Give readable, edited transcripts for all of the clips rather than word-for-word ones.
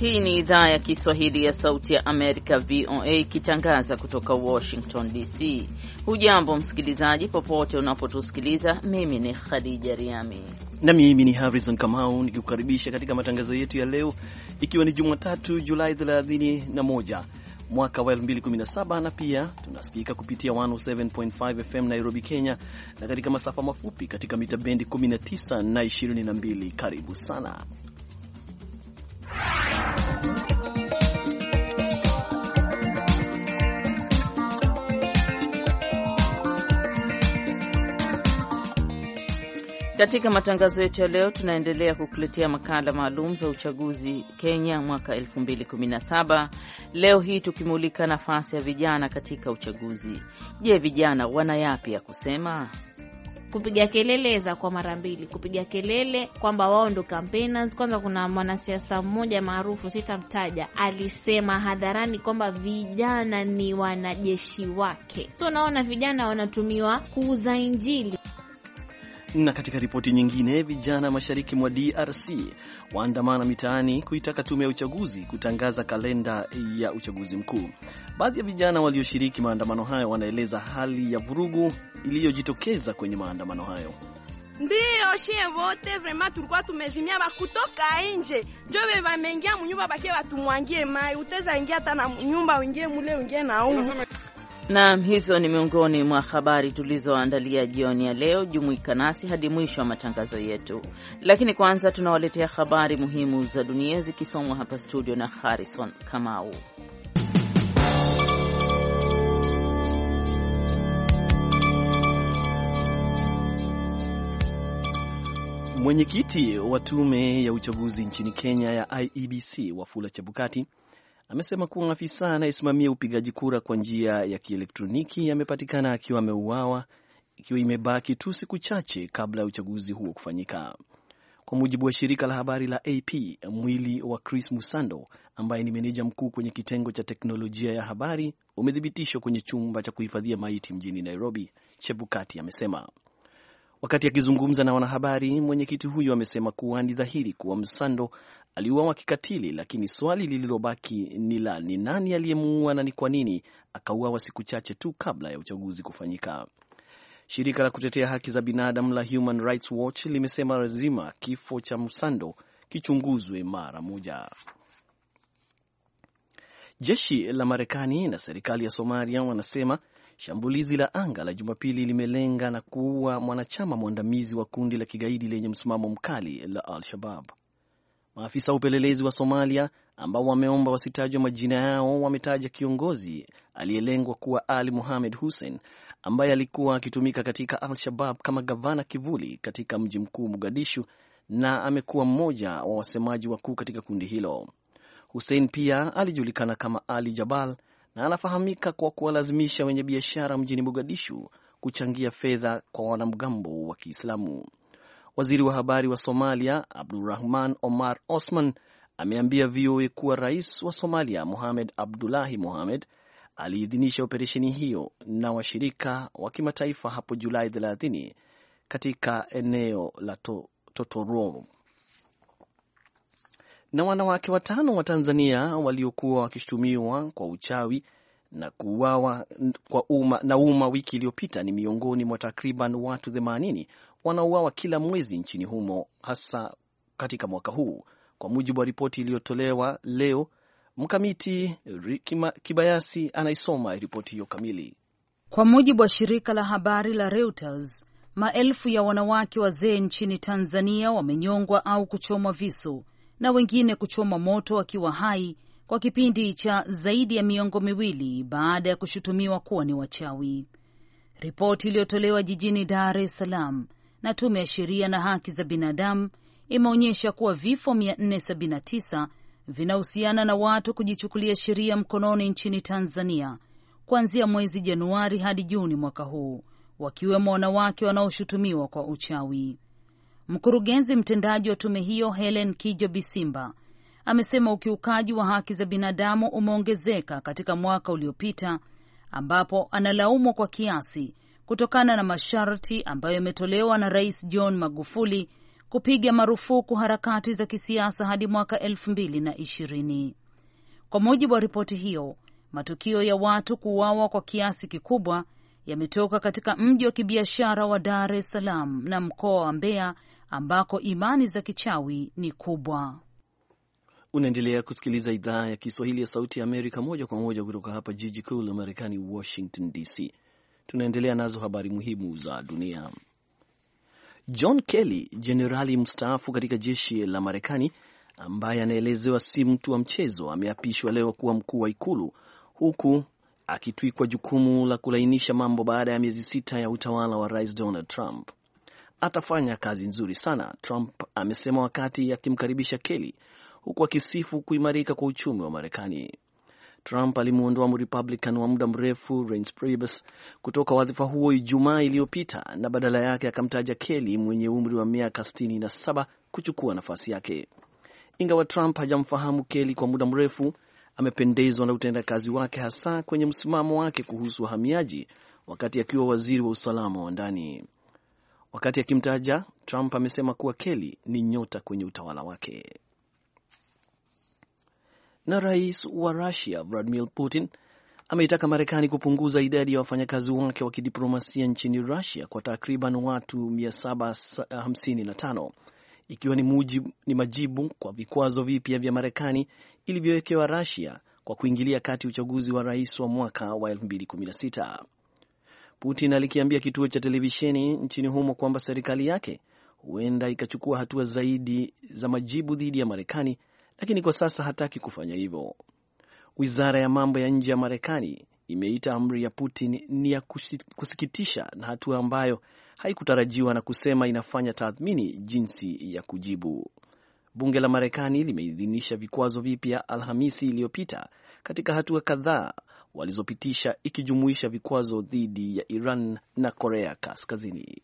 Hii ni idhaa ya Kiswahili ya Sauti ya Amerika, VOA, ikitangaza kutoka Washington DC. Hujambo msikilizaji, popote unapotusikiliza. Mimi ni Khadija Riami na mimi ni Harrison Kamau nikikukaribisha katika matangazo yetu ya leo, ikiwa ni Jumatatu Julai 31 mwaka wa 2017, na pia tunasikika kupitia 107.5 FM Nairobi, Kenya, na katika masafa mafupi katika mita bendi 19 na 22. Karibu sana. Katika matangazo yetu ya leo tunaendelea kukuletea makala maalum za uchaguzi Kenya mwaka 2017. Leo hii tukimulika nafasi ya vijana katika uchaguzi. Je, vijana wana yapi ya kusema? Kupiga kelele za kwa mara mbili, kupiga kelele kwamba wao ndo campaigners. Kwanza kuna mwanasiasa mmoja maarufu, sitamtaja, alisema hadharani kwamba vijana ni wanajeshi wake. So naona vijana wanatumiwa kuuza injili. Na katika ripoti nyingine, vijana mashariki mwa DRC waandamana mitaani kuitaka tume ya uchaguzi kutangaza kalenda ya uchaguzi mkuu. Baadhi ya vijana walioshiriki maandamano hayo wanaeleza hali ya vurugu iliyojitokeza kwenye maandamano hayo. Ndio shie wote vraiment tulikuwa tumezimia bakutoka nje. Jobe wameingia mnyumba bakie watumwangie mai. Uteza ingia hata na nyumba uingie mule uingie na umu. Na hizo ni miongoni mwa habari tulizoandalia jioni ya leo. Jumuika nasi hadi mwisho wa matangazo yetu. Lakini kwanza tunawaletea habari muhimu za dunia zikisomwa hapa studio na Harrison Kamau. Mwenyekiti wa tume ya uchaguzi nchini Kenya ya IEBC, Wafula Chebukati, amesema kuwa afisa anayesimamia upigaji kura kwa njia ya kielektroniki amepatikana akiwa ameuawa, ikiwa imebaki tu siku chache kabla ya uchaguzi huo kufanyika. Kwa mujibu wa shirika la habari la AP, mwili wa Chris Musando, ambaye ni meneja mkuu kwenye kitengo cha teknolojia ya habari, umethibitishwa kwenye chumba cha kuhifadhia maiti mjini Nairobi, Chebukati amesema. Wakati akizungumza na wanahabari, mwenyekiti huyo amesema kuwa ni dhahiri kuwa Musando aliuawa kikatili, lakini swali lililobaki ni nani aliyemuua na ni kwa nini akauawa siku chache tu kabla ya uchaguzi kufanyika. Shirika la kutetea haki za binadamu la Human Rights Watch limesema lazima kifo cha Musando kichunguzwe mara moja. Jeshi la Marekani na serikali ya Somalia wanasema shambulizi la anga la Jumapili limelenga na kuua mwanachama mwandamizi wa kundi la kigaidi lenye msimamo mkali la Al-Shabaab. Maafisa wa upelelezi wa Somalia ambao wameomba wasitajwe majina yao wametaja kiongozi aliyelengwa kuwa Ali Mohamed Hussein, ambaye alikuwa akitumika katika Al-Shabaab kama gavana kivuli katika mji mkuu Mogadishu, na amekuwa mmoja wa wasemaji wakuu katika kundi hilo. Hussein pia alijulikana kama Ali Jabal na anafahamika kwa kuwalazimisha wenye biashara mjini Mogadishu kuchangia fedha kwa wanamgambo wa Kiislamu. Waziri wa habari wa Somalia Abdulrahman Omar Osman ameambia VOA kuwa rais wa Somalia Mohamed Abdullahi Mohamed aliidhinisha operesheni hiyo na washirika wa kimataifa hapo Julai 30 katika eneo la Totoro. Na wanawake 5 wa Tanzania waliokuwa wakishutumiwa kwa uchawi na kuuawa na umma wiki iliyopita ni miongoni mwa takriban watu 80 wanaouawa kila mwezi nchini humo, hasa katika mwaka huu, kwa mujibu wa ripoti iliyotolewa leo. Mkamiti Kibayasi anaisoma ripoti hiyo kamili. Kwa mujibu wa shirika la habari la Reuters, maelfu ya wanawake wazee nchini Tanzania wamenyongwa au kuchomwa visu na wengine kuchomwa moto wakiwa hai kwa kipindi cha zaidi ya miongo miwili baada ya kushutumiwa kuwa ni wachawi. Ripoti iliyotolewa jijini Dar es Salaam na Tume ya Sheria na Haki za Binadamu imeonyesha kuwa vifo 479 vinahusiana na watu kujichukulia sheria mkononi nchini Tanzania kuanzia mwezi Januari hadi Juni mwaka huu, wakiwemo wanawake wanaoshutumiwa kwa uchawi. Mkurugenzi mtendaji wa tume hiyo Helen Kijo Bisimba amesema ukiukaji wa haki za binadamu umeongezeka katika mwaka uliopita, ambapo analaumu kwa kiasi kutokana na masharti ambayo yametolewa na Rais John Magufuli kupiga marufuku harakati za kisiasa hadi mwaka 2020. Kwa mujibu wa ripoti hiyo, matukio ya watu kuuawa kwa kiasi kikubwa yametoka katika mji wa kibiashara wa Dar es Salaam na mkoa wa Mbeya ambako imani za kichawi ni kubwa. Unaendelea kusikiliza idhaa ya Kiswahili ya Sauti ya Amerika moja kwa moja kutoka hapa jiji kuu la Marekani, Washington DC. Tunaendelea nazo habari muhimu za dunia. John Kelly, jenerali mstaafu katika jeshi la Marekani ambaye anaelezewa si mtu wa mchezo, ameapishwa leo kuwa mkuu wa ikulu, huku akitwikwa jukumu la kulainisha mambo baada ya miezi 6 ya utawala wa Rais Donald Trump. Atafanya kazi nzuri sana, Trump amesema wakati akimkaribisha Kelly, huku akisifu kuimarika kwa uchumi wa Marekani. Trump alimuondoa Mrepublican wa muda mrefu Reince Priebus kutoka wadhifa huo Ijumaa iliyopita na badala yake akamtaja Kelly mwenye umri wa miaka 67 kuchukua nafasi yake. Ingawa Trump hajamfahamu Kelly kwa muda mrefu, amependezwa na utendakazi wake hasa kwenye msimamo wake kuhusu wahamiaji wakati akiwa waziri wa usalama wa ndani. Wakati akimtaja, Trump amesema kuwa Kelly ni nyota kwenye utawala wake. Na rais wa Russia Vladimir Putin ameitaka Marekani kupunguza idadi ya wafanyakazi wake wa kidiplomasia nchini Russia kwa takriban watu 755, ikiwa ni majibu kwa vikwazo vipya vya Marekani ilivyowekewa Russia kwa kuingilia kati uchaguzi wa rais wa mwaka wa 2016. Putin alikiambia kituo cha televisheni nchini humo kwamba serikali yake huenda ikachukua hatua zaidi za majibu dhidi ya Marekani, lakini kwa sasa hataki kufanya hivyo. Wizara ya mambo ya nje ya Marekani imeita amri ya Putin ni ya kusikitisha na hatua ambayo haikutarajiwa na kusema inafanya tathmini jinsi ya kujibu. Bunge la Marekani limeidhinisha vikwazo vipya Alhamisi iliyopita katika hatua kadhaa walizopitisha, ikijumuisha vikwazo dhidi ya Iran na Korea Kaskazini.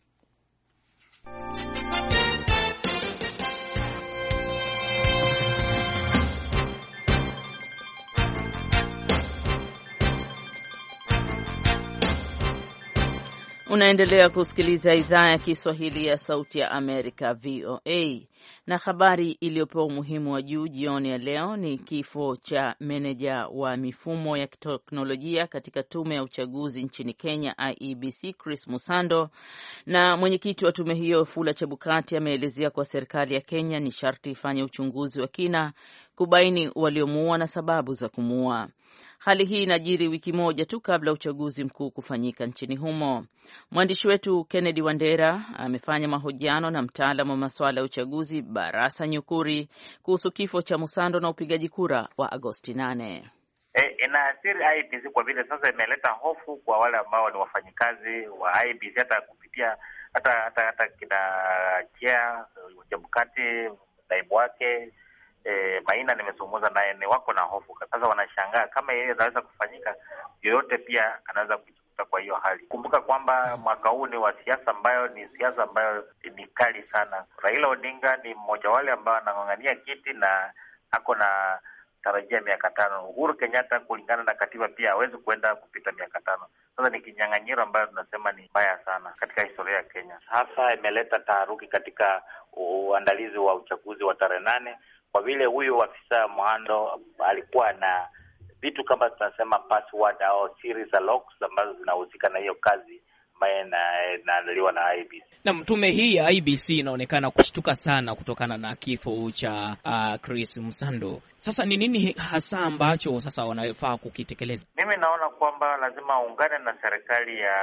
Unaendelea kusikiliza idhaa ya Kiswahili ya Sauti ya Amerika, VOA. Na habari iliyopewa umuhimu wa juu jioni ya leo ni kifo cha meneja wa mifumo ya teknolojia katika tume ya uchaguzi nchini Kenya, IEBC, Chris Musando. Na mwenyekiti wa tume hiyo Fula Chebukati ameelezea kwa serikali ya Kenya ni sharti ifanye uchunguzi wa kina kubaini waliomuua na sababu za kumuua. Hali hii inajiri wiki moja tu kabla uchaguzi mkuu kufanyika nchini humo. Mwandishi wetu Kennedy Wandera amefanya mahojiano na mtaalamu wa masuala ya uchaguzi Barasa Nyukuri kuhusu kifo cha Musando na upigaji kura wa Agosti 8. Inaathiri IEBC kwa vile sasa imeleta hofu kwa wale ambao ni wafanyikazi wa IEBC, hata kupitia hata kina Chia Chebukati, naibu wake Maina nimezungumza naye, ni wako na hofu. Sasa wanashangaa kama yeye anaweza kufanyika, yoyote pia anaweza kujikuta kwa hiyo hali. Kumbuka kwamba mwaka huu ni wa siasa ambayo ni kali sana. Raila Odinga ni mmoja wale ambao anang'ang'ania kiti na ako na tarajia miaka 5. Uhuru Kenyatta kulingana na katiba pia hawezi kuenda kupita miaka 5. Sasa ni kinyang'anyiro ambayo tunasema ni mbaya sana katika historia ya Kenya. Sasa imeleta taharuki katika uandalizi wa uchaguzi wa tarehe 8. Kwa vile huyu afisa Muhando alikuwa na vitu kama tunasema password au series za locks ambazo zinahusika na hiyo kazi ambayo inaandaliwa na IEBC. Na tume hii ya IEBC inaonekana kushtuka sana kutokana na kifo cha Chris Musando. Sasa ni nini hasa ambacho sasa wanafaa kukitekeleza? Mimi naona kwamba lazima waungane na serikali ya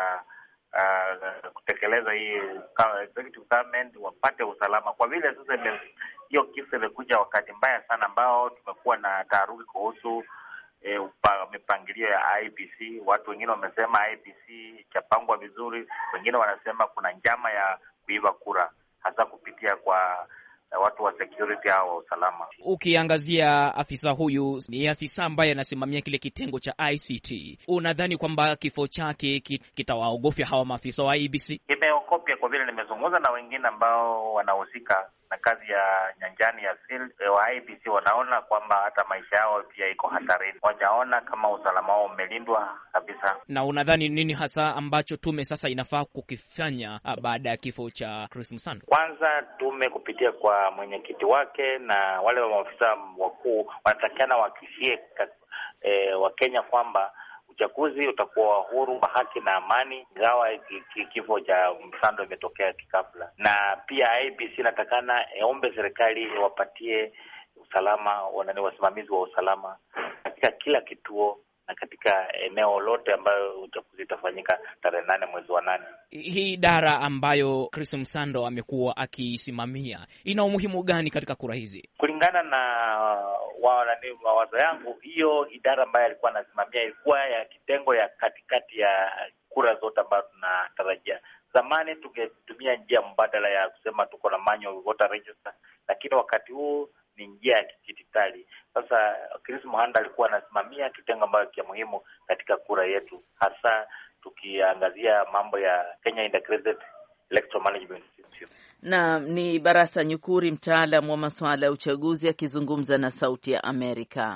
kutekeleza hii executive government, wapate usalama, kwa vile sasa hiyo kifo imekuja wakati mbaya sana ambao tumekuwa na taharuki kuhusu mipangilio ya IEBC. Watu wengine wamesema IEBC chapangwa vizuri, wengine wanasema kuna njama ya kuiba kura hasa kupitia kwa watu wa security au wa usalama. Ukiangazia afisa huyu, ni afisa ambaye anasimamia kile kitengo cha ICT. Unadhani kwamba kifo chake kitawaogofya hawa maafisa wa IEBC? Imeogofya kwa vile nimezungumza na wengine ambao wanahusika na kazi ya nyanjani ya field wa IEBC, wanaona kwamba hata maisha yao pia iko hatarini. Wajaona kama usalama wao umelindwa kabisa. Na unadhani nini hasa ambacho tume sasa inafaa kukifanya baada ya kifo cha Chris Msando? Kwanza tume kupitia kwa mwenyekiti wake na wale wa maafisa wakuu wanatakana wahakikishie Wakenya kwamba uchaguzi utakuwa huru, haki na amani, ingawa kifo cha Msando imetokea kikafla. Na pia IEBC natakana ombe serikali wapatie usalama, wasimamizi wa usalama katika kila kituo na katika eneo lote ambayo uchaguzi itafanyika tarehe 8 mwezi wa 8. Hii idara ambayo Chris Msando amekuwa akisimamia ina umuhimu gani katika kura hizi? Kulingana na mawazo yangu, hiyo idara ambayo alikuwa anasimamia ilikuwa ya kitengo ya katikati ya kura zote ambazo tunatarajia. Zamani tungetumia njia mbadala ya kusema tuko na manual voter register, lakini wakati huu ni njia ya kidijitali. Sasa Chris Mhando alikuwa anasimamia kitengo ambacho kia muhimu katika kura yetu, hasa tukiangazia mambo ya Kenya Integrated Electoral Management System. Na ni Barasa Nyukuri, mtaalamu wa masuala ya uchaguzi, akizungumza na Sauti ya Amerika.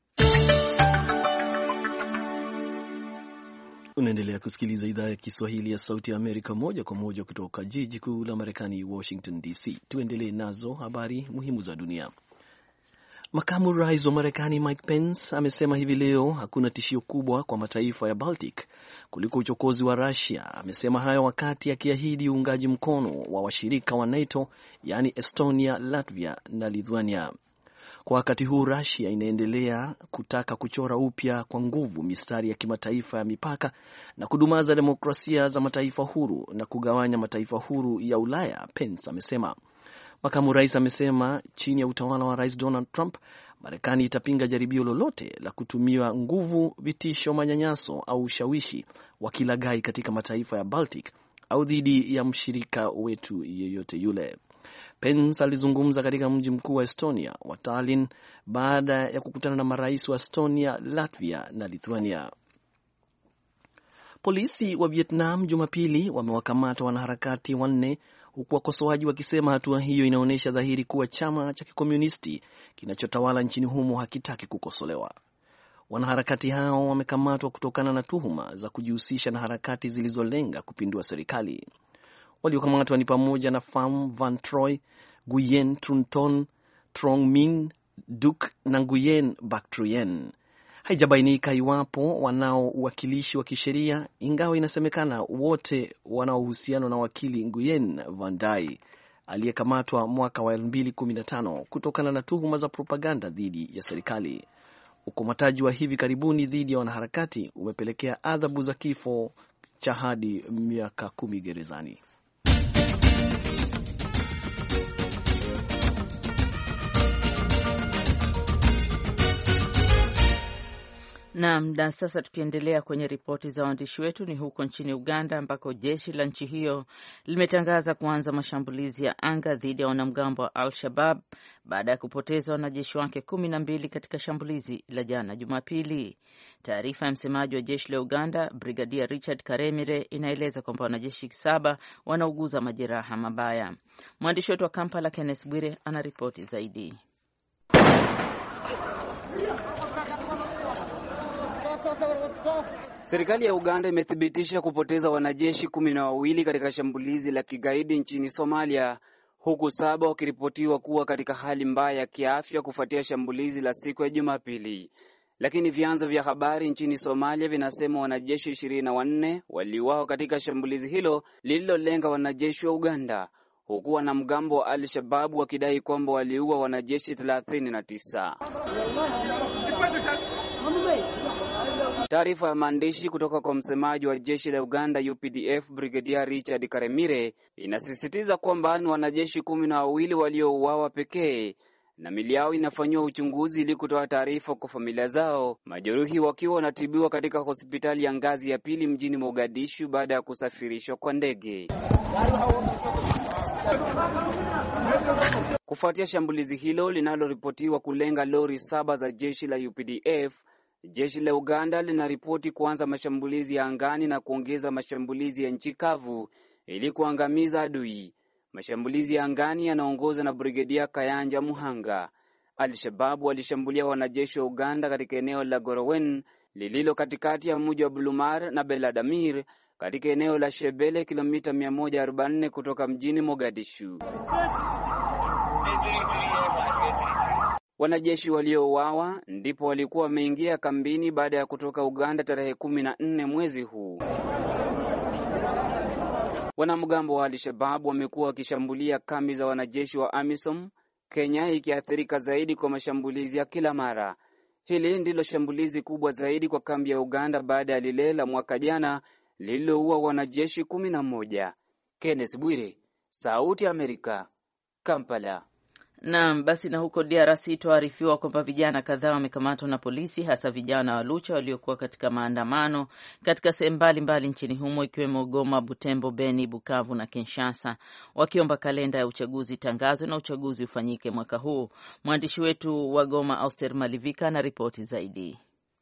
Unaendelea kusikiliza idhaa ya Kiswahili ya Sauti ya Amerika moja kwa moja kutoka jiji kuu la Marekani, Washington DC. Tuendelee nazo habari muhimu za dunia. Makamu Rais wa Marekani Mike Pence amesema hivi leo hakuna tishio kubwa kwa mataifa ya Baltic kuliko uchokozi wa Russia. Amesema hayo wakati akiahidi uungaji mkono wa washirika wa NATO, yaani Estonia, Latvia na Lithuania. Kwa wakati huu Russia inaendelea kutaka kuchora upya kwa nguvu mistari ya kimataifa ya mipaka na kudumaza demokrasia za mataifa huru na kugawanya mataifa huru ya Ulaya, Pence amesema. Makamu rais amesema chini ya utawala wa Rais Donald Trump, Marekani itapinga jaribio lolote la kutumia nguvu, vitisho, manyanyaso au ushawishi wa kilaghai katika mataifa ya Baltic au dhidi ya mshirika wetu yeyote yule. Pence alizungumza katika mji mkuu wa Estonia wa Tallinn baada ya kukutana na marais wa Estonia, Latvia na Lithuania. Polisi wa Vietnam Jumapili wamewakamata wanaharakati 4 huku wakosoaji wakisema hatua hiyo inaonyesha dhahiri kuwa chama cha kikomunisti kinachotawala nchini humo hakitaki kukosolewa. Wanaharakati hao wamekamatwa kutokana na tuhuma za kujihusisha na harakati zilizolenga kupindua serikali. Waliokamatwa ni pamoja na Pham Van Troy, Nguyen Trung Ton, Trong Minh Duc na Nguyen Bac Truyen. Haijabainika iwapo wanao uwakilishi wa kisheria, ingawa inasemekana wote wanao uhusiano na wakili Nguyen Van Dai aliyekamatwa mwaka wa 2015 kutokana na tuhuma za propaganda dhidi ya serikali. Ukamataji wa hivi karibuni dhidi ya wanaharakati umepelekea adhabu za kifo cha hadi miaka 10 gerezani. Na sasa tukiendelea kwenye ripoti za waandishi wetu, ni huko nchini Uganda ambako jeshi la nchi hiyo limetangaza kuanza mashambulizi ya anga dhidi ya wanamgambo wa Al-Shabaab baada ya kupoteza wanajeshi wake 12 katika shambulizi la jana Jumapili. Taarifa ya msemaji wa jeshi la Uganda, Brigadia Richard Karemire, inaeleza kwamba wanajeshi 7 wanauguza majeraha mabaya. Mwandishi wetu wa Kampala Kenneth Bwire anaripoti zaidi. Serikali ya Uganda imethibitisha kupoteza wanajeshi 12 katika shambulizi la kigaidi nchini Somalia, huku 7 wakiripotiwa kuwa katika hali mbaya ya kiafya kufuatia shambulizi la siku ya Jumapili. Lakini vyanzo vya habari nchini Somalia vinasema wanajeshi 24 waliuawa katika shambulizi hilo lililolenga wanajeshi wa Uganda, huku wanamgambo wa Al-Shabaab wakidai kwamba waliua wanajeshi 39. Taarifa ya maandishi kutoka kwa msemaji wa jeshi la Uganda UPDF Brigadier Richard Karemire inasisitiza kwamba ni wanajeshi 12 waliouawa pekee na mili yao inafanywa uchunguzi ili kutoa taarifa kwa familia zao, majeruhi wakiwa wanatibiwa katika hospitali ya ngazi ya 2 mjini Mogadishu baada ya kusafirishwa kwa ndege. Kufuatia shambulizi hilo linaloripotiwa kulenga lori 7 za jeshi la UPDF, jeshi la Uganda linaripoti kuanza mashambulizi ya angani na kuongeza mashambulizi ya nchi kavu ili kuangamiza adui. Mashambulizi ya angani yanaongozwa na Brigedia Kayanja Muhanga. Al-Shabaab walishambulia wanajeshi wa Uganda katika eneo la Gorowen lililo katikati ya mji wa Bulumar na Beladamir katika eneo la Shebele, kilomita 144 kutoka mjini Mogadishu. Wanajeshi waliouawa ndipo walikuwa wameingia kambini baada ya kutoka Uganda tarehe 14 mwezi huu. Wanamgambo wa Al-Shabaab wamekuwa wakishambulia kambi za wanajeshi wa AMISOM, Kenya ikiathirika zaidi kwa mashambulizi ya kila mara. Hili ndilo shambulizi kubwa zaidi kwa kambi ya Uganda baada ya lile la mwaka jana lililoua wanajeshi 11. Kenneth Bwire, Sauti ya Amerika, Kampala. Naam, basi na huko DRC tuarifiwa kwamba vijana kadhaa wamekamatwa na polisi, hasa vijana wa Lucha waliokuwa katika maandamano katika sehemu mbalimbali nchini humo ikiwemo Goma, Butembo, Beni, Bukavu na Kinshasa, wakiomba kalenda ya uchaguzi tangazwe na uchaguzi ufanyike mwaka huu. Mwandishi wetu wa Goma, Auster Malivika, na ripoti zaidi.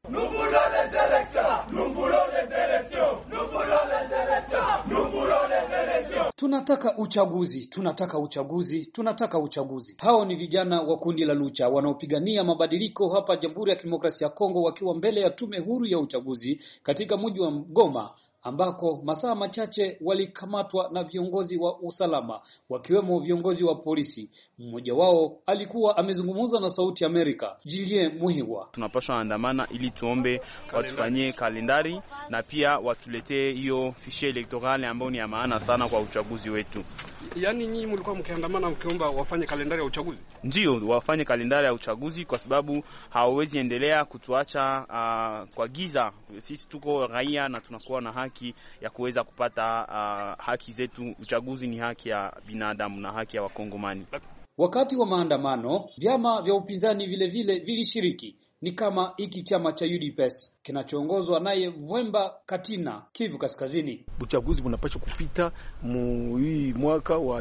Tunataka uchaguzi, tunataka uchaguzi, tunataka uchaguzi. Hao ni vijana wa kundi la Lucha wanaopigania mabadiliko hapa Jamhuri ya Kidemokrasia ya Kongo, wakiwa mbele ya tume huru ya uchaguzi katika mji wa Goma, ambako masaa machache walikamatwa na viongozi wa usalama wakiwemo viongozi wa polisi. Mmoja wao alikuwa amezungumza na Sauti ya Amerika, Julien Muhiwa. Tunapaswa andamana ili tuombe watufanyie kalendari na pia watuletee hiyo fichier electorale ambayo ni ya maana sana kwa uchaguzi wetu. Yaani nyinyi mlikuwa mkiandamana mkiomba wafanye kalendari ya uchaguzi? Ndio, wafanye kalendari ya uchaguzi kwa sababu hawawezi endelea kutuacha kwa giza. Sisi tuko raia na tunakuwa na haki ya kuweza kupata haki zetu. Uchaguzi ni haki ya binadamu na haki ya Wakongomani. Wakati wa maandamano, vyama vya upinzani vile vile vilishiriki. Ni kama hiki chama cha UDPS kinachoongozwa naye Vwemba Katina, Kivu Kaskazini. Uchaguzi unapaswa kupita hii mwaka wa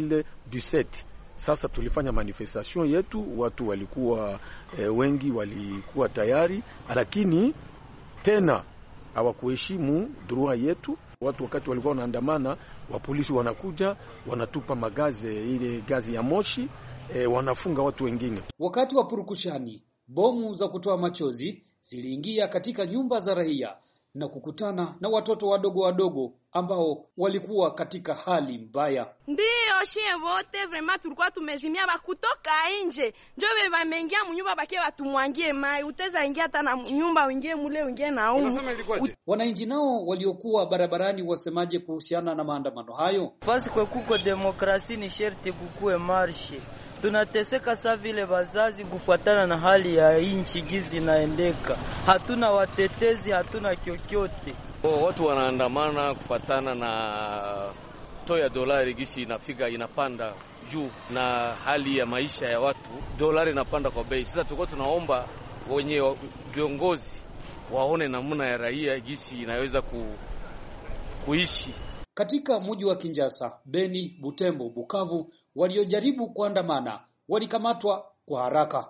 2017. Sasa tulifanya manifestation yetu, watu walikuwa wengi walikuwa tayari, lakini tena hawakuheshimu droit yetu. Watu wakati walikuwa wanaandamana, wa polisi wanakuja wanatupa magazi, ile gazi ya moshi, wanafunga watu wengine. Wakati wa purukushani, bomu za kutoa machozi ziliingia katika nyumba za raia na kukutana na watoto wadogo ambao walikuwa katika hali mbaya. Ndio shie wote vraiment tulikuwa tumezimia bakutoka nje. Njoo wameingia mnyumba bakie watumwangie mai. Uteza ingia hata na nyumba uingie mule uingie na umu. Wananchi nao waliokuwa barabarani wasemaje kuhusiana na maandamano hayo? Fasi kwa kuko demokrasi ni sherti kukue marshe. Tunateseka saa vile wazazi kufuatana na hali ya inchi gizi naendeka. Hatuna watetezi, hatuna kyokyote. Watu wanaandamana kufuatana na toya dolari gishi inafika inapanda juu na hali ya maisha ya watu. Dolari inapanda kwa bei. Sasa tulikuwa tunaomba wenye viongozi waone namna ya raia gishi inaweza kuishi. Katika mji wa Kinshasa, Beni, Butembo, Bukavu, waliojaribu kuandamana walikamatwa kwa haraka.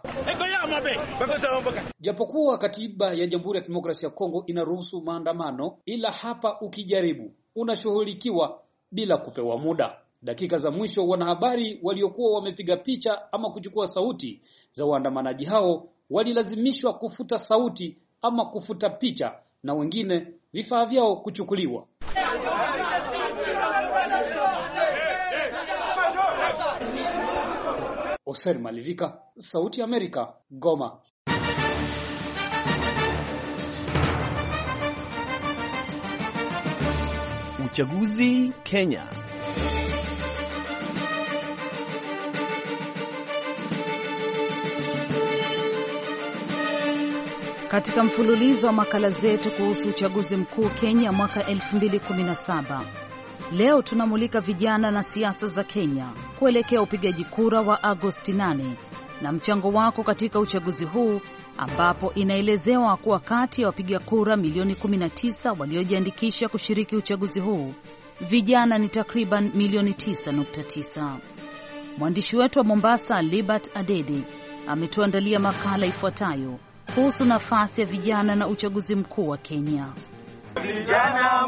Japokuwa katiba ya Jamhuri ya Kidemokrasia ya Kongo inaruhusu maandamano, ila hapa ukijaribu unashughulikiwa bila kupewa muda. Dakika za mwisho, wanahabari waliokuwa wamepiga picha ama kuchukua sauti za waandamanaji hao walilazimishwa kufuta sauti ama kufuta picha, na wengine vifaa vyao kuchukuliwa. Oser Malivika, Sauti ya Amerika, Goma. Uchaguzi Kenya. Katika mfululizo wa makala zetu kuhusu uchaguzi mkuu Kenya mwaka 2017, leo tunamulika vijana na siasa za Kenya kuelekea upigaji kura wa Agosti 8 na mchango wako katika uchaguzi huu, ambapo inaelezewa kuwa kati ya wapiga kura milioni 19 waliojiandikisha kushiriki uchaguzi huu, vijana ni takriban milioni 9.9. Mwandishi wetu wa Mombasa, Libert Adede, ametuandalia makala ifuatayo kuhusu nafasi ya vijana na uchaguzi mkuu wa Kenya. Vijana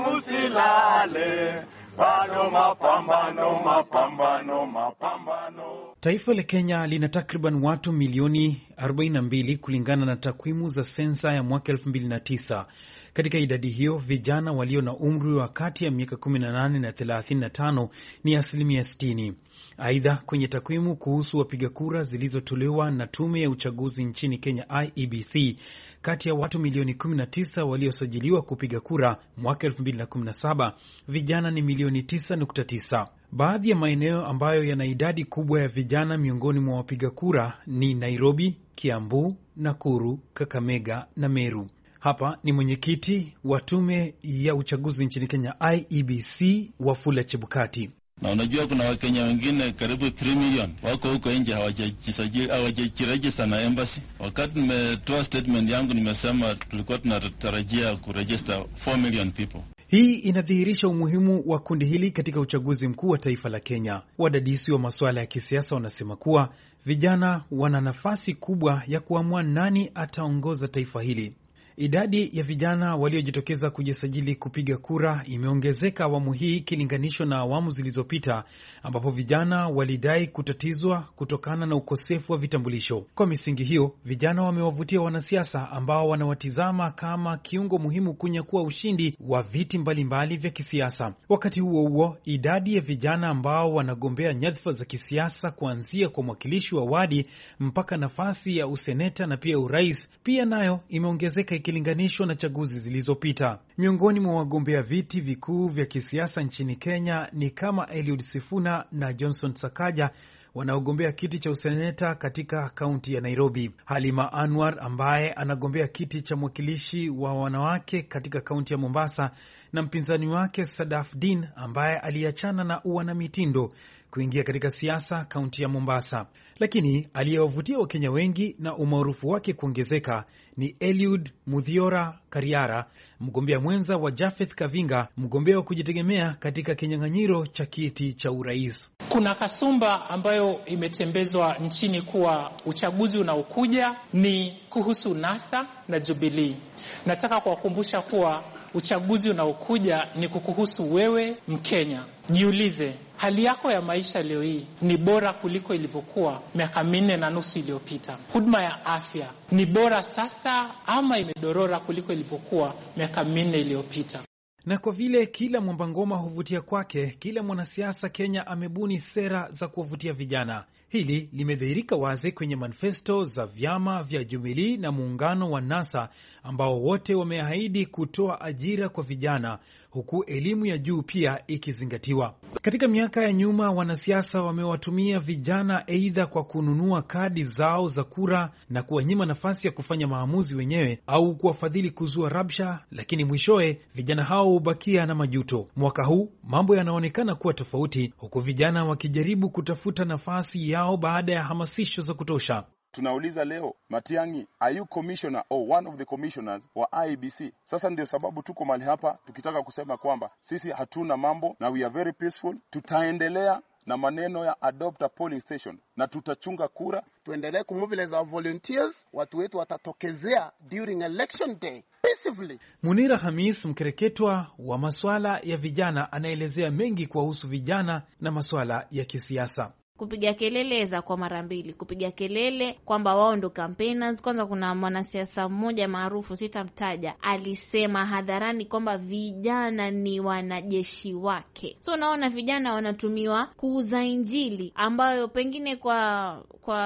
musilale, bado mapambano, mapambano, mapambano. Taifa la Kenya lina takriban watu milioni 42 kulingana na takwimu za sensa ya mwaka 2009. Katika idadi hiyo, vijana walio na umri wa kati ya miaka 18 na 35 ni 60%. Aidha, kwenye takwimu kuhusu wapiga kura zilizotolewa na tume ya uchaguzi nchini Kenya IEBC, kati ya watu milioni 19 waliosajiliwa kupiga kura mwaka 2017, vijana ni milioni 9.9. Baadhi ya maeneo ambayo yana idadi kubwa ya vijana miongoni mwa wapiga kura ni Nairobi, Kiambu, Nakuru, Kakamega na Meru. Hapa ni mwenyekiti wa tume ya uchaguzi nchini Kenya IEBC, Wafula Chebukati. Na unajua kuna Wakenya wengine karibu 3 million wako huko nje hawajajirejista na embassy. Wakati nimetoa statement yangu nimesema tulikuwa tunatarajia kuregister 4 million people. Hii inadhihirisha umuhimu wa kundi hili katika uchaguzi mkuu wa taifa la Kenya. Wadadisi wa masuala ya kisiasa wanasema kuwa vijana wana nafasi kubwa ya kuamua nani ataongoza taifa hili. Idadi ya vijana waliojitokeza kujisajili kupiga kura imeongezeka awamu hii ikilinganishwa na awamu zilizopita, ambapo vijana walidai kutatizwa kutokana na ukosefu wa vitambulisho. Kwa misingi hiyo, vijana wamewavutia wanasiasa ambao wanawatizama kama kiungo muhimu kunyakua ushindi wa viti mbalimbali vya kisiasa. Wakati huo huo, idadi ya vijana ambao wanagombea nyadhifa za kisiasa kuanzia kwa mwakilishi wa wadi mpaka nafasi ya useneta na pia urais pia nayo imeongezeka ikilinganishwa na chaguzi zilizopita. Miongoni mwa wagombea viti vikuu vya kisiasa nchini Kenya ni kama Eliud Sifuna na Johnson Sakaja wanaogombea kiti cha useneta katika kaunti ya Nairobi. Halima Anwar ambaye anagombea kiti cha mwakilishi wa wanawake katika kaunti ya Mombasa, na mpinzani wake Sadaf Din ambaye aliachana na uanamitindo kuingia katika siasa kaunti ya Mombasa. Lakini aliyewavutia Wakenya wengi na umaarufu wake kuongezeka ni Eliud Mudhiora Kariara, mgombea mwenza wa Jafeth Kavinga, mgombea wa kujitegemea katika kinyang'anyiro cha kiti cha urais. Kuna kasumba ambayo imetembezwa nchini kuwa uchaguzi unaokuja ni kuhusu NASA na Jubilee. Nataka kuwakumbusha kuwa uchaguzi unaokuja ni kukuhusu wewe Mkenya. Jiulize, hali yako ya maisha leo hii ni bora kuliko ilivyokuwa miaka 4.5 iliyopita? Huduma ya afya ni bora sasa ama imedorora kuliko ilivyokuwa miaka 4 iliyopita? Na kwa vile kila mwamba ngoma huvutia kwake, kila mwanasiasa Kenya amebuni sera za kuwavutia vijana. Hili limedhihirika wazi kwenye manifesto za vyama vya Jubilee na muungano wa NASA ambao wote wameahidi kutoa ajira kwa vijana, huku elimu ya juu pia ikizingatiwa. Katika miaka ya nyuma, wanasiasa wamewatumia vijana aidha kwa kununua kadi zao za kura na kuwanyima nafasi ya kufanya maamuzi wenyewe au kuwafadhili kuzua rabsha, lakini mwishowe vijana hao hubakia na majuto. Mwaka huu mambo yanaonekana kuwa tofauti, huku vijana wakijaribu kutafuta nafasi yao baada ya hamasisho za kutosha. Tunauliza leo, Matiang'i, are you commissioner or one of the commissioners wa IEBC? Sasa ndio sababu tuko mahali hapa tukitaka kusema kwamba sisi hatuna mambo na we are very peaceful. Tutaendelea na maneno ya adopt a polling station na tutachunga kura. Tuendelee kumobilize our volunteers, watu wetu watatokezea during election day peacefully. Munira Hamis, mkereketwa wa masuala ya vijana, anaelezea mengi kuhusu vijana na masuala ya kisiasa. Kupiga kelele za kwa mara mbili, kupiga kelele kwamba wao ndo campaigners. Kwanza kuna mwanasiasa mmoja maarufu sitamtaja, alisema hadharani kwamba vijana ni wanajeshi wake. So unaona vijana wanatumiwa kuuza injili ambayo pengine kwa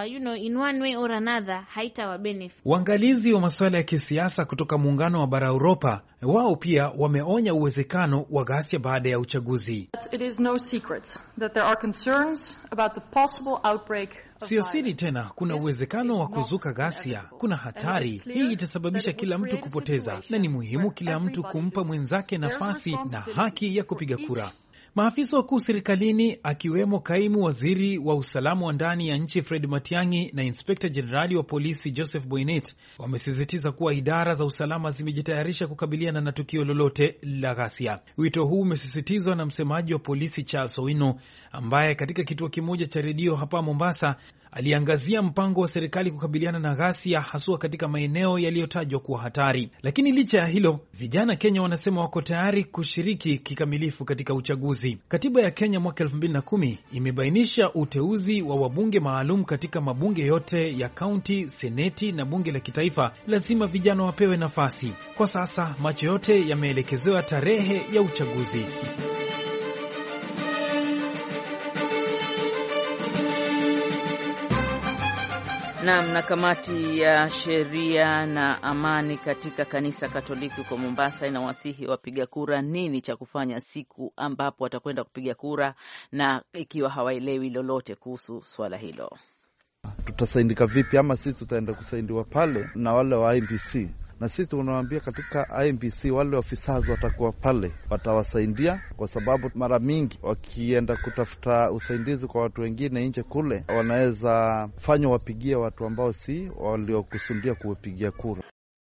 in one way or another haitawa benefit. Waangalizi wa masuala ya kisiasa kutoka muungano wa bara Europa wao pia wameonya uwezekano wa ghasia baada ya uchaguzi. It is no secret that there are concerns about the possible outbreak. Sio siri tena, kuna uwezekano wa kuzuka ghasia, kuna hatari. Hii itasababisha kila mtu kupoteza, na ni muhimu kila mtu kumpa mwenzake nafasi na haki ya kupiga kura. Maafisa wakuu serikalini akiwemo kaimu waziri wa usalama wa ndani ya nchi Fred Matiang'i na inspekta jenerali wa polisi Joseph Boinnet wamesisitiza kuwa idara za usalama zimejitayarisha kukabiliana na tukio lolote la ghasia. Wito huu umesisitizwa na msemaji wa polisi Charles Owino, ambaye katika kituo kimoja cha redio hapa Mombasa aliangazia mpango wa serikali kukabiliana na ghasia haswa katika maeneo yaliyotajwa kuwa hatari. Lakini licha ya hilo, vijana Kenya wanasema wako tayari kushiriki kikamilifu katika uchaguzi. Katiba ya Kenya mwaka 2010 imebainisha uteuzi wa wabunge maalum katika mabunge yote ya kaunti, seneti na bunge la kitaifa. Lazima vijana wapewe nafasi. Kwa sasa macho yote yameelekezewa tarehe ya uchaguzi. Na kamati ya sheria na amani katika kanisa Katoliki huko Mombasa inawasihi wapiga kura nini cha kufanya siku ambapo watakwenda kupiga kura, na ikiwa hawaelewi lolote kuhusu swala hilo. Tutasaidika vipi, ama sisi tutaenda kusaidiwa pale na wale wa IEBC? Na sisi tunawaambia katika IEBC wale officers watakuwa pale, watawasaidia, kwa sababu mara mingi wakienda kutafuta usaidizi kwa watu wengine nje kule, wanaweza fanya wapigie watu ambao si waliokusudia kuwapigia kura.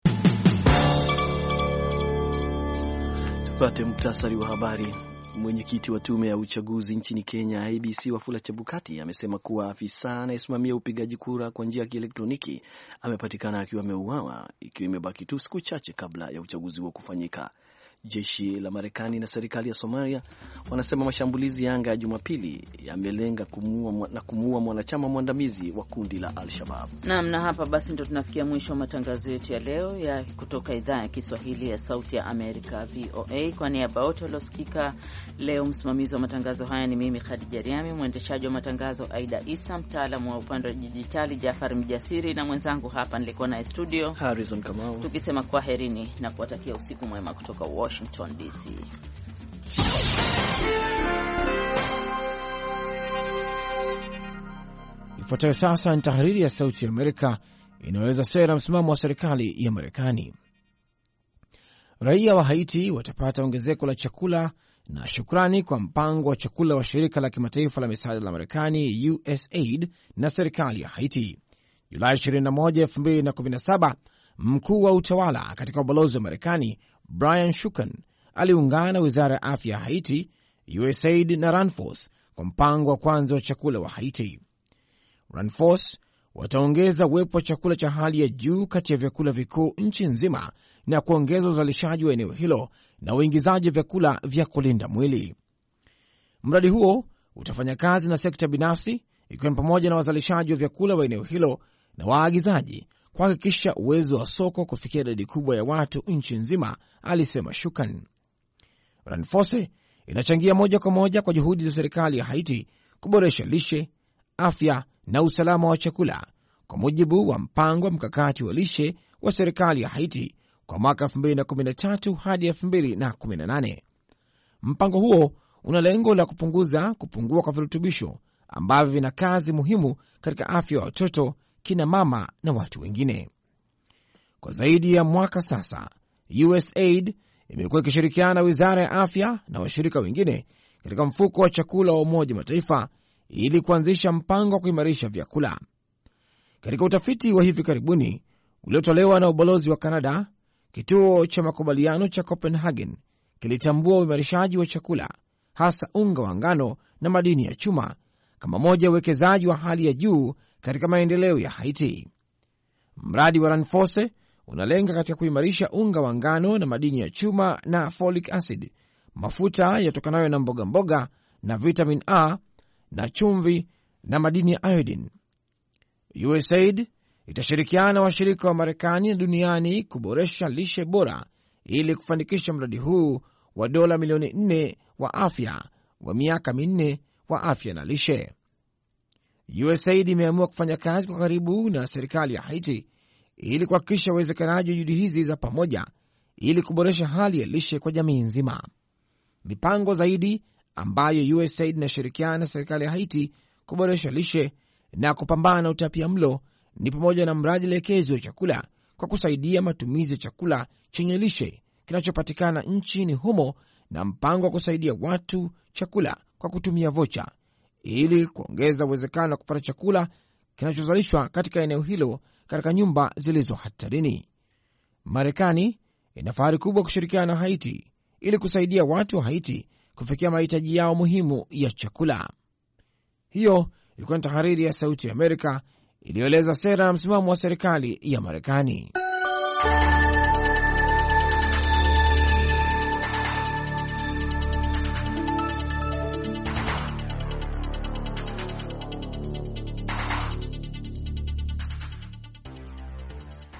Tupate muktasari wa habari. Mwenyekiti wa tume ya uchaguzi nchini Kenya IEBC Wafula Chebukati amesema kuwa afisa anayesimamia upigaji kura kwa njia ya kielektroniki amepatikana akiwa ameuawa, ikiwa imebaki tu siku chache kabla ya uchaguzi huo kufanyika. Jeshi la Marekani na serikali ya Somalia wanasema mashambulizi ya anga ya Jumapili yamelenga kumuua mwanachama mwandamizi wa kundi la Al-Shabaab. Na hapa basi ndo tunafikia mwisho wa matangazo yetu ya leo ya kutoka idhaa ya Kiswahili ya Sauti ya Amerika VOA. Kwa niaba wote waliosikika leo, msimamizi wa matangazo haya ni mimi Khadija Riami, mwendeshaji wa matangazo Aida Isa, mtaalamu wa upande wa dijitali Jafar Mjasiri, na mwenzangu hapa nilikuwa na studio Harrison Kamau, tukisema kwaherini na kuwatakia usiku mwema kutoka Washington DC. Ifuatayo sasa ni tahariri ya Sauti ya Amerika inaweza sera msimamo wa serikali ya Marekani. Raia wa Haiti watapata ongezeko la chakula na shukrani kwa mpango wa chakula wa shirika la kimataifa la misaada la Marekani USAID na serikali ya Haiti. Julai 21, 2017, mkuu wa utawala katika ubalozi wa Marekani Brian Shukan aliungana na wizara ya afya ya Haiti, USAID na Ranforce kwa mpango wa kwanza wa chakula wa Haiti. Ranforce wataongeza uwepo wa chakula cha hali ya juu kati ya vyakula vikuu nchi nzima na kuongeza uzalishaji wa eneo hilo na uingizaji wa vyakula vya kulinda mwili. Mradi huo utafanya kazi na sekta binafsi, ikiwa ni pamoja na wazalishaji wa vyakula wa eneo hilo na waagizaji, kuhakikisha uwezo wa soko kufikia idadi kubwa ya watu nchi nzima, alisema Shukan. Ranforce inachangia moja kwa moja kwa juhudi za serikali ya Haiti kuboresha lishe, afya na usalama wa chakula kwa mujibu wa mpango wa mkakati wa lishe wa serikali ya Haiti kwa mwaka 2013 hadi 2018. Mpango huo una lengo la kupunguza kupungua kwa virutubisho ambavyo vina kazi muhimu katika afya ya watoto, kina mama na watu wengine. Kwa zaidi ya mwaka sasa, USAID imekuwa ikishirikiana na wizara ya afya na washirika wengine katika mfuko wa chakula wa Umoja Mataifa ili kuanzisha mpango wa kuimarisha vyakula. Katika utafiti wa hivi karibuni uliotolewa na ubalozi wa Kanada, kituo cha makubaliano cha Copenhagen kilitambua uimarishaji wa chakula, hasa unga wa ngano na madini ya chuma, kama moja ya uwekezaji wa hali ya juu katika maendeleo ya Haiti. Mradi wa Ranforce unalenga katika kuimarisha unga wa ngano na madini ya chuma na folic acid, mafuta yatokanayo na mboga mboga na vitamin A na chumvi na madini ya iodine. USAID itashirikiana na washirika wa Marekani na duniani kuboresha lishe bora ili kufanikisha mradi huu wa dola milioni 4 wa afya wa miaka 4 wa afya na lishe. USAID imeamua kufanya kazi kwa karibu na serikali ya Haiti ili kuhakikisha uwezekanaji wa juhudi hizi za pamoja ili kuboresha hali ya lishe kwa jamii nzima. Mipango zaidi ambayo USAID inashirikiana na serikali ya Haiti kuboresha lishe na kupambana na utapia mlo ni pamoja na mradi elekezi wa chakula kwa kusaidia matumizi ya chakula chenye lishe kinachopatikana nchini humo na mpango wa kusaidia watu chakula kwa kutumia vocha ili kuongeza uwezekano wa kupata chakula kinachozalishwa katika eneo hilo katika nyumba zilizo hatarini. Marekani ina fahari kubwa kushirikiana na Haiti ili kusaidia watu wa Haiti kufikia mahitaji yao muhimu ya chakula. Hiyo ilikuwa ni tahariri ya Sauti ya Amerika iliyoeleza sera na msimamo wa serikali ya Marekani.